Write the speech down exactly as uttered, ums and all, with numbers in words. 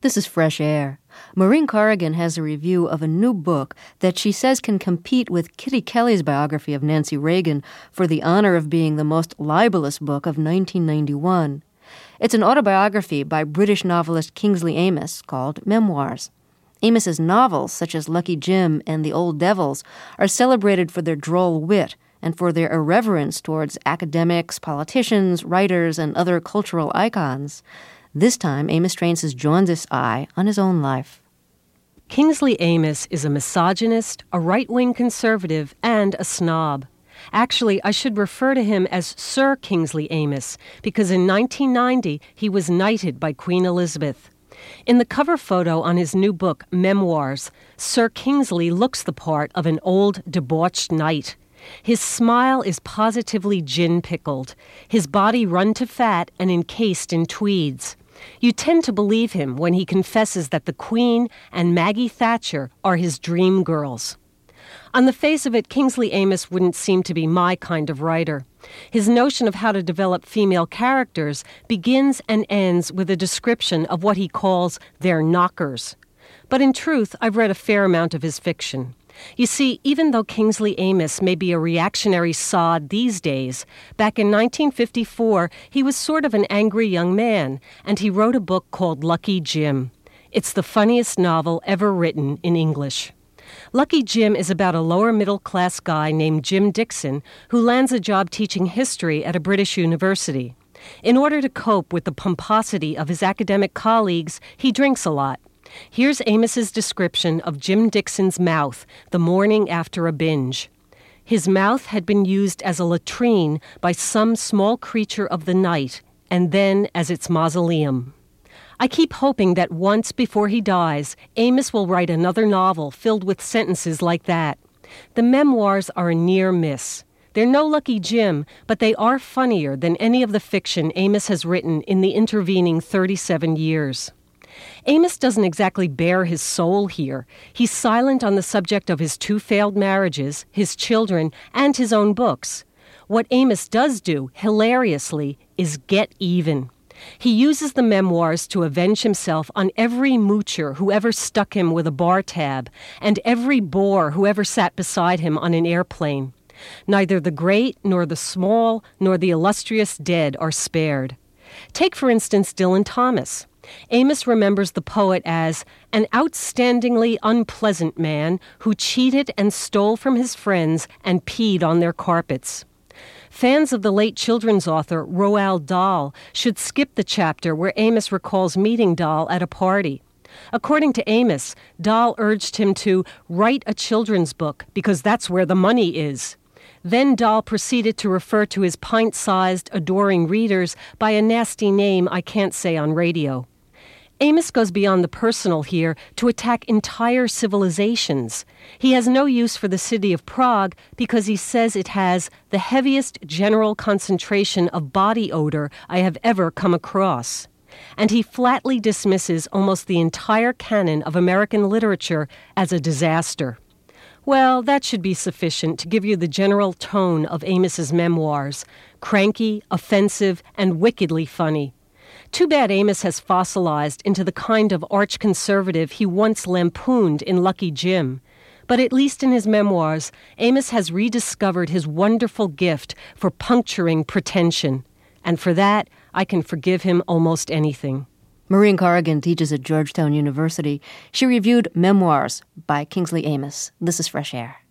This is Fresh Air. Maureen Corrigan has a review of a new book that she says can compete with Kitty Kelley's biography of Nancy Reagan for the honor of being the most libelous book of nineteen ninety-one. It's an autobiography by British novelist Kingsley Amis called Memoirs. Amis's novels, such as Lucky Jim and The Old Devils, are celebrated for their droll wit and for their irreverence towards academics, politicians, writers, and other cultural icons. This time, Amis trains his jaundiced eye on his own life. Kingsley Amis is a misogynist, a right-wing conservative, and a snob. Actually, I should refer to him as Sir Kingsley Amis, because in nineteen ninety, he was knighted by Queen Elizabeth. In the cover photo on his new book, Memoirs, Sir Kingsley looks the part of an old, debauched knight. His smile is positively gin-pickled, his body run to fat and encased in tweeds. You tend to believe him when he confesses that the Queen and Maggie Thatcher are his dream girls. On the face of it, Kingsley Amis wouldn't seem to be my kind of writer. His notion of how to develop female characters begins and ends with a description of what he calls their knockers. But in truth, I've read a fair amount of his fiction. You see, even though Kingsley Amis may be a reactionary sod these days, back in nineteen fifty-four, he was sort of an angry young man, and he wrote a book called Lucky Jim. It's the funniest novel ever written in English. Lucky Jim is about a lower-middle-class guy named Jim Dixon who lands a job teaching history at a British university. In order to cope with the pomposity of his academic colleagues, he drinks a lot. Here's Amis's description of Jim Dixon's mouth the morning after a binge. His mouth had been used as a latrine by some small creature of the night, and then as its mausoleum. I keep hoping that once before he dies, Amis will write another novel filled with sentences like that. The memoirs are a near miss. They're no Lucky Jim, but they are funnier than any of the fiction Amis has written in the intervening thirty-seven years. Amis doesn't exactly bare his soul here. He's silent on the subject of his two failed marriages, his children, and his own books. What Amis does do, hilariously, is get even. He uses the memoirs to avenge himself on every moocher who ever stuck him with a bar tab, and every bore who ever sat beside him on an airplane. Neither the great, nor the small, nor the illustrious dead are spared. Take, for instance, Dylan Thomas. Amis remembers the poet as an outstandingly unpleasant man who cheated and stole from his friends and peed on their carpets. Fans of the late children's author Roald Dahl should skip the chapter where Amis recalls meeting Dahl at a party. According to Amis, Dahl urged him to write a children's book because that's where the money is. Then Dahl proceeded to refer to his pint-sized, adoring readers by a nasty name I can't say on radio. Amis goes beyond the personal here to attack entire civilizations. He has no use for the city of Prague because he says it has the heaviest general concentration of body odor I have ever come across. And he flatly dismisses almost the entire canon of American literature as a disaster. Well, that should be sufficient to give you the general tone of Amis's memoirs: cranky, offensive, and wickedly funny. Too bad Amis has fossilized into the kind of arch-conservative he once lampooned in Lucky Jim. But at least in his memoirs, Amis has rediscovered his wonderful gift for puncturing pretension. And for that, I can forgive him almost anything. Maureen Corrigan teaches at Georgetown University. She reviewed Memoirs by Kingsley Amis. This is Fresh Air.